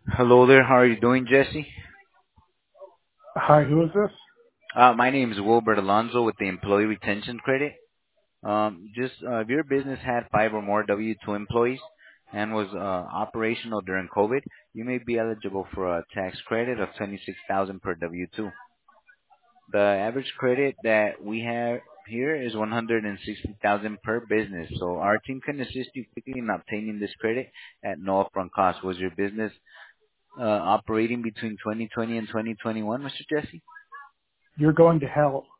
Hello there. How are you doing, Jesse? Hi, who is this? My name is Wilbert Alonzo with the Employee Retention Credit. If your business had five or more W-2 employees and was operational during COVID, you may be eligible for a tax credit of 26,000 per W-2. The average credit that we have here is 160,000 per business. So our team can assist you quickly in obtaining this credit at no upfront cost. Was your business operating between 2020 and 2021, Mr. Jesse? You're going to hell.